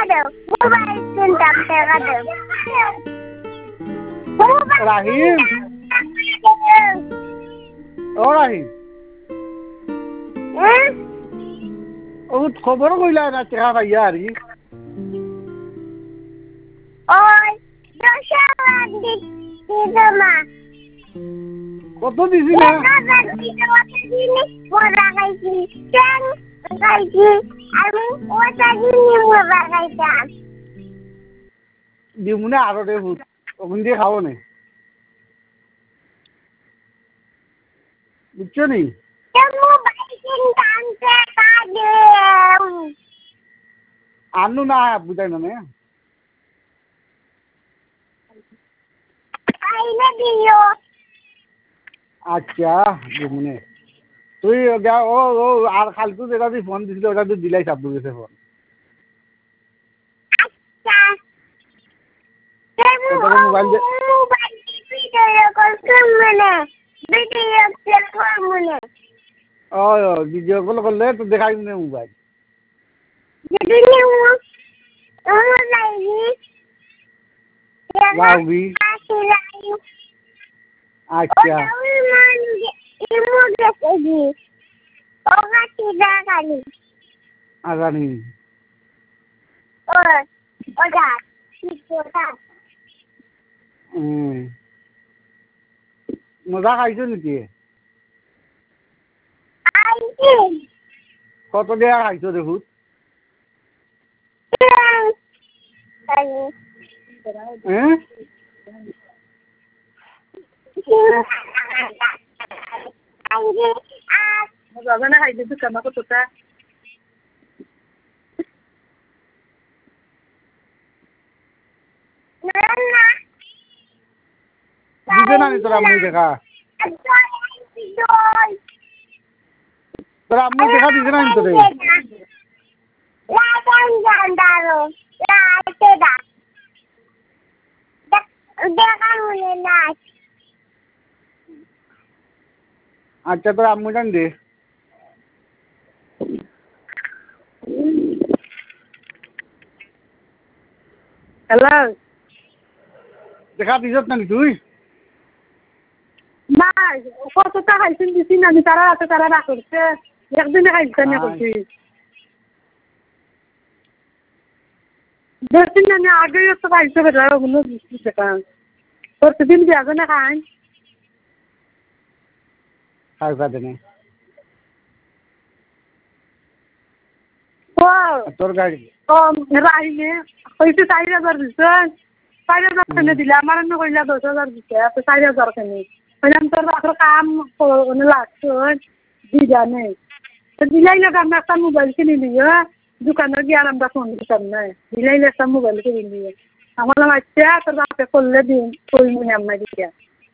দাও মোবাইল কিনতাম টাকা দাও রাহিম ও রাহিম ও খবর কইলা না টাকা পাইয়া আর কি ওই দশাবাদ দিছো মা কত দিছি না মজা খাইছি ট্যাং খাইছি আমি ওটা কিনে মজা খাইতাম দিমুনে আরো দে ভূত ওখান দিয়ে খাবো না বুঝছো নি মোবাইল কিনতাম টাকা দেও আনু না বুঝাই না আইলে দিও আচ্ছা দিমুনে তুই যা ও ও আর খালতু যেটা তুই ফোন দিছিল ওটা তুই দিলাই চাপ গেছে ফোন মোবাইল ভিডিও কল করলে তো দেখাই না মোবাইল লাউবি আচ্ছা আগানি মজা খাইছো নাকি কত দেয়া খাইছো দেখুন Gagana hai dito kama ko tuta. দিছে না তোরা মুই দেখা তোরা মুই দেখা দিছে না তোরে আচ্ছা তোর আম্মু জান দে Hello. দেখা দিছত না তুই না কত টাকা খাইছেন দিছি না তারা আছে তারা রাখছে একদিনে খাইছেন না করছি দেখছেন না আগে তো খাইছে বেলা ওগুলো দিচ্ছি টাকা প্রতিদিন যাবে না খাই খাই পাতে ও তোর গাড়ি রাইনে হয়েছে 4,000 দিচ্ছে 4,000 কেনে দিলে আমার এনে কইলা 10,000 দিচ্ছে এত 4,000 কেনে কইলাম তোর বাপের কাম লাগছে দিদা নেই দিলাইলে আমরা একটা মোবাইল কিনে নিয়ে দোকানে গিয়ে আর আমরা ফোন দিতাম না দিলাইলে একটা মোবাইল কিনে নিয়ে আমার আচ্ছা তোর বাপে করলে দিন কই মনে আমরা দিয়া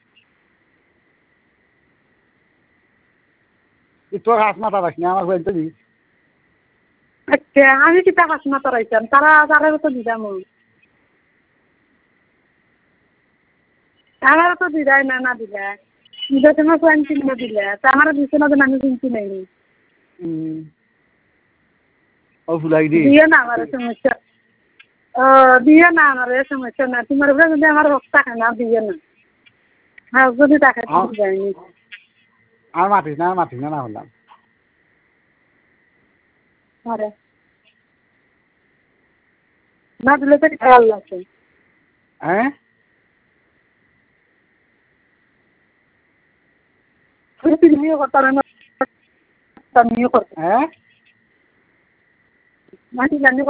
তোর হাত মাথা রাখি আমার বলতে দিস আচ্ছা আমি কিতা হাস মাতা রাইতাম তারা তো দিতাম আমারও তো দিলাই না দিলা নিজের সময় প্যান্ট কিনে দিলে তা আমারও দিচ্ছে না আমি কিনছি নাই ও ফুলাই দি দিয়ে না আমার সমস্যা দিয়ে না আমার সমস্যা না তোমার উপরে যদি আমার রক্ত থাকে না দিয়ে না হ্যাঁ যদি থাকে যায়নি আর মাতিস না না হলাম আরে না দিলে তো খেয়াল লাগছে হ্যাঁ তুমিও করতাম আমিও করতাম হ্যাঁ আমিও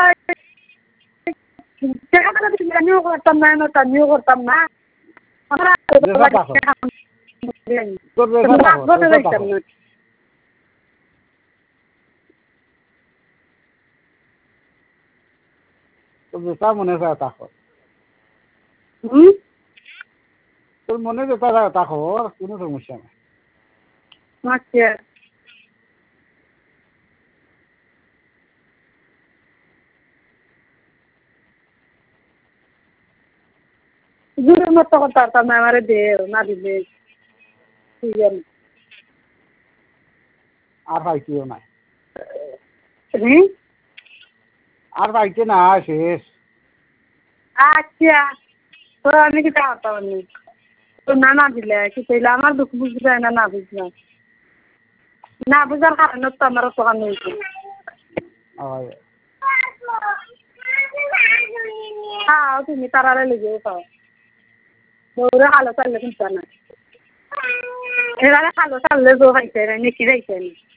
করতাম না আমিও করতাম না তোর মনে হয় তা তোর মনে যেটা তা খবর কোনো সমস্যা নেই আচ্ছা দূরের মতো করতাম না আমার দে না দিলে ঠিক আছে আর পাইছিও না আর পাইছে না শেষ আচ্ছা তো আমি কি তাড়াতাড়ি পারনি তো না দিলে কি তাইলে আমার দুঃখ বুঝবে না বুঝলাম না বুঝার কারণে তো আমার দোকান হয়েছে হ্যাঁ তুমি তারারে লেগে পাও বউরে খালো চাললে কিন্তু না এবারে খালো চাললে জো খাইছে নাকি যাইছে